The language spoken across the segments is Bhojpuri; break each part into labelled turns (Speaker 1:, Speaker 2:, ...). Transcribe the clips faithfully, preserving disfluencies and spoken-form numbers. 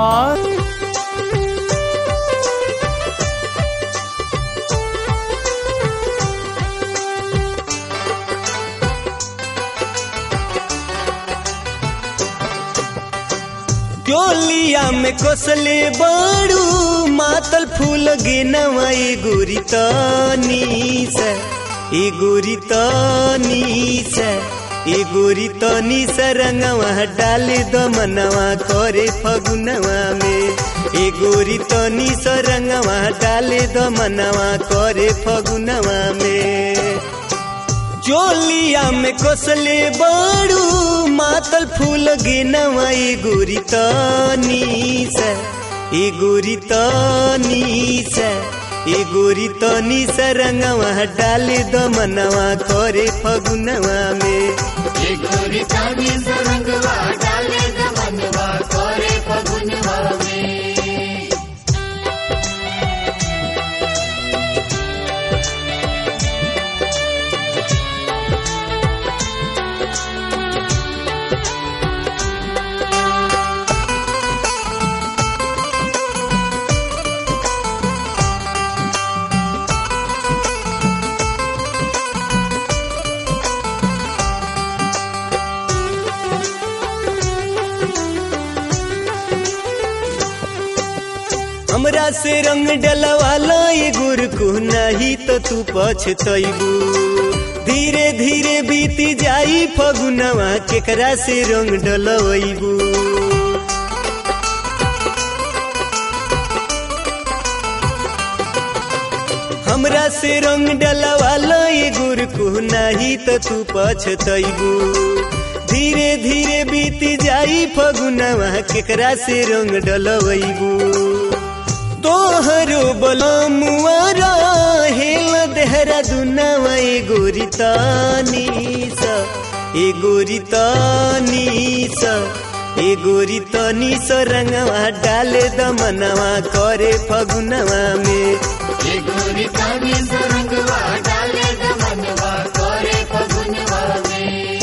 Speaker 1: डोलिया में कोसले बाड़ू मातल फूल गेनवा ए गोरी तनी से ए गोरी तनी से ए गोरी तनी से रंगवा डाले द मनवा करे फगुनवा में ए गोरी तनी से रंगवा डाले द मनवा करे फगुनवा में चोलिया में कोसले बाड़ू मातल फूल गेनवा ए गोरी तनी से ए गोरी तनी से ए गोरी तनी से रंगवा डाले द मनवा करे फगुनवा में
Speaker 2: ए गोरी तनी से रंगवा डाले द मनवा करे फगुनवा में।
Speaker 1: हमरा से रंग डलवाला ये गुरकु नहीं तो तू पछतैबू धीरे धीरे बीती जाई फगुनवा केकरा से रंग डलवैबू हमरा से रंग डलवाला ये गुरकु नहीं तो तू पछतैबू धीरे धीरे बीती जाई फगुनवा केकरा से रंग डलवैबू तोहरो बलमुआ रहेल देहरादूनवा ए गोरी तनी सा ए गोरी तनी सा ए गोरी तनी सा रंगवा डाले द मनवा करे फगुनवा में
Speaker 2: ए गोरी तनी से रंगवा डाले द मनवा करे फगुनवा में।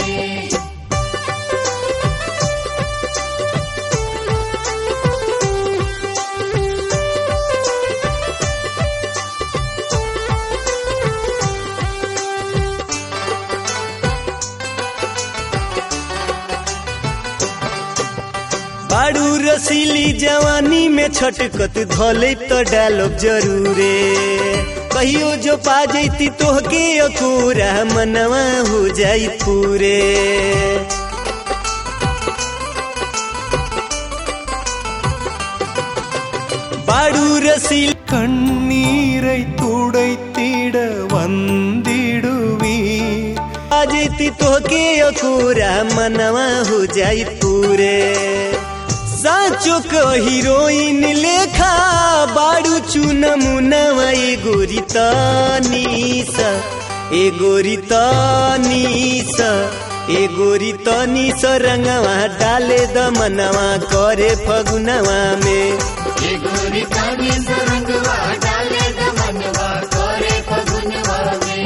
Speaker 1: बाड़ू रसीली जवानी में छटकत धले तो डालब जरूरे कहियो जो पा जैती तोहके अकोरा मनवा हो जाई पूरे बाड़ू रसील
Speaker 3: कण्णीरै तुडैतिड वंदिडुवी
Speaker 1: पा जैती तोहके अकोरा मनवा हो जाई पूरे साचो को हीरोइन लेखा बाड़ू चुनमुनवा ए गोरी तनी सा ए गोरी तनी सा ए गोरी तनी सा रंगवा डाले द मनवा करे फगुनवा में
Speaker 2: ए गोरी तनी से रंगवा डाले द मनवा करे फगुनवा में।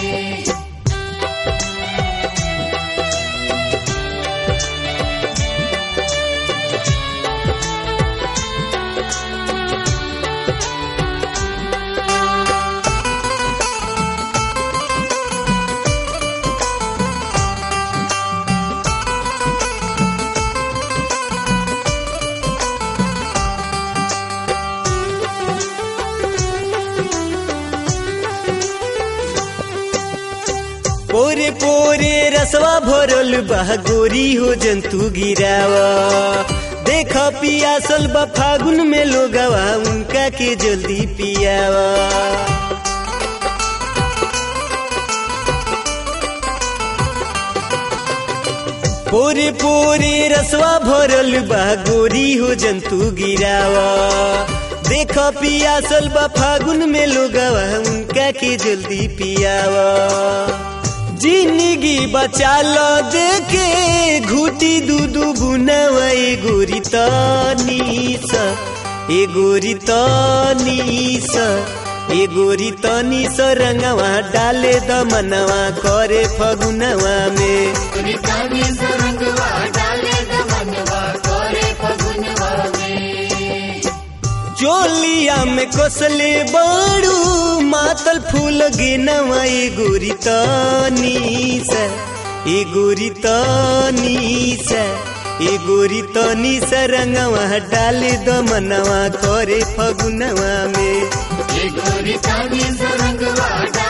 Speaker 1: पोरे पोरे रसवा भरल बा गोरी हो जंतु गिरावा देख पियासल बा फागुन में लोगवा उनका के जल्दी पियावा पोरे पोरे रसवा भरल बा गोरी हो जंतु गिरावा देख पियासल बा फागुन में लोगवा उनका के जल्दी पियावा जिंदगी बचा लो देखे घुटी दूधू बुनवा ए गोरी तनी सा ए गोरी तनी सा ए गोरी तनी सा रंगवा डाले द मनवा करे फगुनवा में
Speaker 2: गोरी तनी से रंगवा डाले द मनवा करे फगुनवा में।
Speaker 1: में कोसले बड़ू मातल फूल गिनवा ए गोरी तनी से ए गोरी तनी से ए गोरी तनी से रंगवा डाले दमनवा करे फगुनवा में
Speaker 2: ए गोरी तनी से रंगवा